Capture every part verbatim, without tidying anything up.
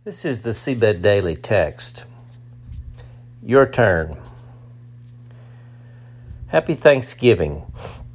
This is the Seedbed Daily Text. Your turn. Happy Thanksgiving.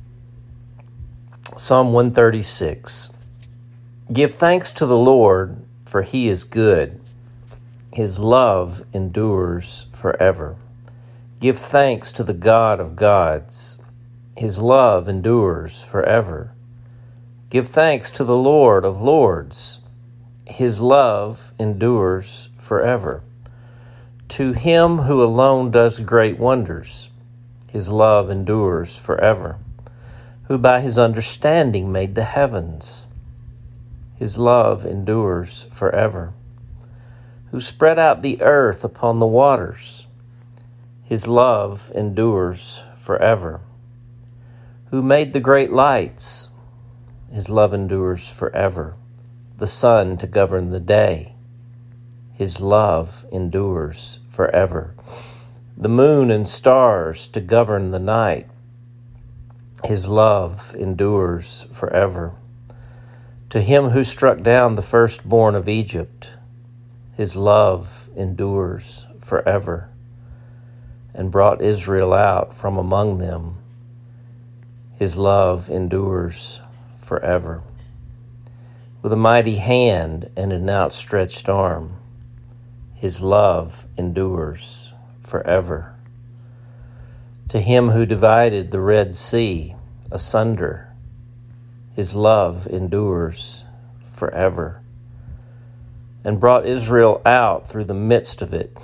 Psalm one thirty-six. Give thanks to the Lord, for he is good. His love endures forever. Give thanks to the God of gods. His love endures forever. Give thanks to the Lord of lords. His love endures forever. To him who alone does great wonders, his love endures forever. Who by his understanding made the heavens, his love endures forever. Who spread out the earth upon the waters, his love endures forever. Who made the great lights, his love endures forever. The sun to govern the day, his love endures forever. The moon and stars to govern the night, his love endures forever. To him who struck down the firstborn of Egypt, his love endures forever, and brought Israel out from among them, his love endures forever. With a mighty hand and an outstretched arm, his love endures forever. To him who divided the Red Sea asunder, his love endures forever, and brought Israel out through the midst of it,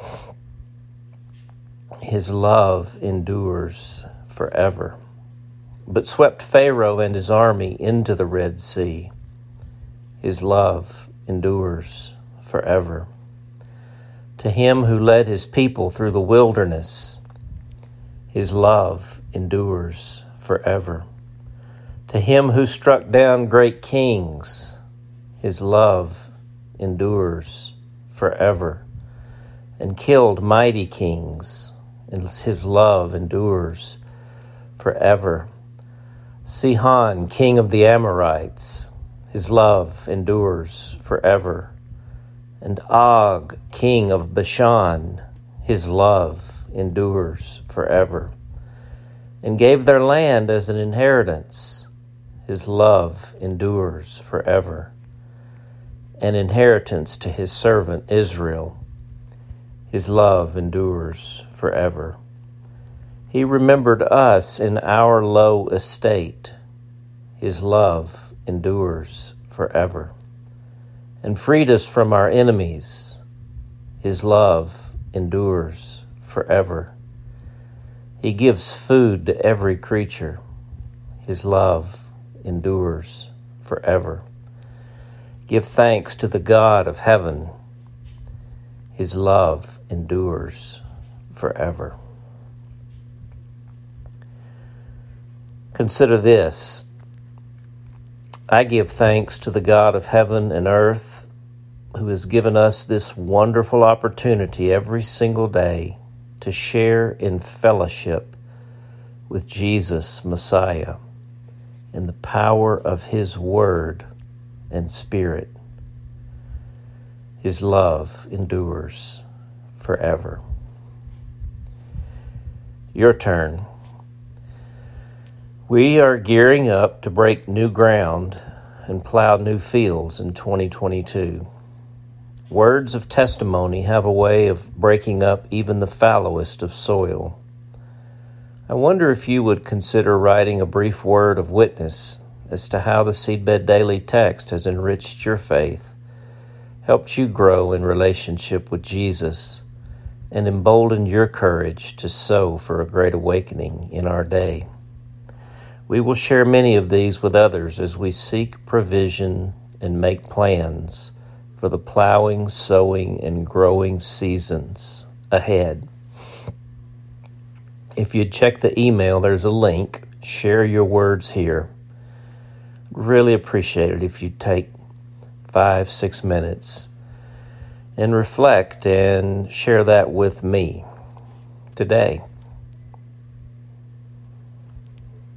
his love endures forever. But swept Pharaoh and his army into the Red Sea, his love endures forever. To him who led his people through the wilderness, his love endures forever. To him who struck down great kings, his love endures forever, and killed mighty kings, and his love endures forever. Sihon, king of the Amorites, his love endures forever. And Og, king of Bashan, his love endures forever. And gave their land as an inheritance, his love endures forever. An inheritance to his servant Israel, his love endures forever. He remembered us in our low estate, his love endures forever, and freed us from our enemies, his love endures forever. He gives food to every creature, his love endures forever. Give thanks to the God of heaven, his love endures forever. Consider this. I give thanks to the God of heaven and earth, who has given us this wonderful opportunity every single day to share in fellowship with Jesus, Messiah, in the power of his word and spirit. His love endures forever. Your turn. We are gearing up to break new ground and plow new fields in twenty twenty-two. Words of testimony have a way of breaking up even the fallowest of soil. I wonder if you would consider writing a brief word of witness as to how the Seedbed Daily Text has enriched your faith, helped you grow in relationship with Jesus, and emboldened your courage to sow for a great awakening in our day. We will share many of these with others as we seek provision and make plans for the plowing, sowing, and growing seasons ahead. If you'd check the email, there's a link. Share your words here. Really appreciate it if you take five, six minutes and reflect and share that with me today.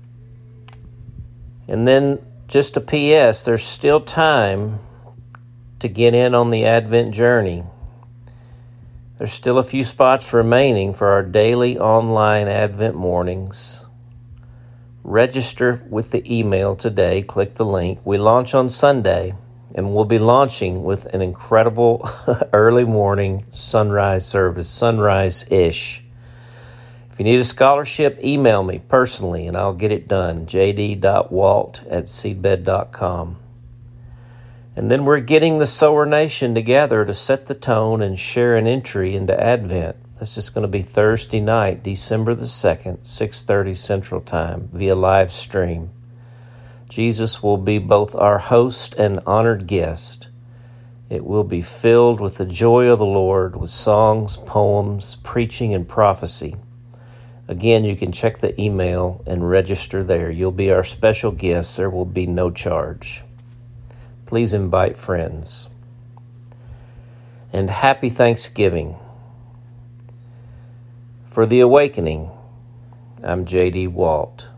And then just a P S, there's still time to get in on the Advent journey. There's still a few spots remaining for our daily online Advent mornings. Register with the email today. Click the link. We launch on Sunday, and we'll be launching with an incredible early morning sunrise service, sunrise-ish. If you need a scholarship, email me personally, and I'll get it done, j d dot walt at seedbed dot com. And then we're getting the Sower Nation together to set the tone and share an entry into Advent. This is going to be Thursday night, December the second, six thirty Central Time, via live stream. Jesus will be both our host and honored guest. It will be filled with the joy of the Lord, with songs, poems, preaching, and prophecy. Again, you can check the email and register there. You'll be our special guest. There will be no charge. Please invite friends. And happy Thanksgiving. For The Awakening, I'm J D Walt.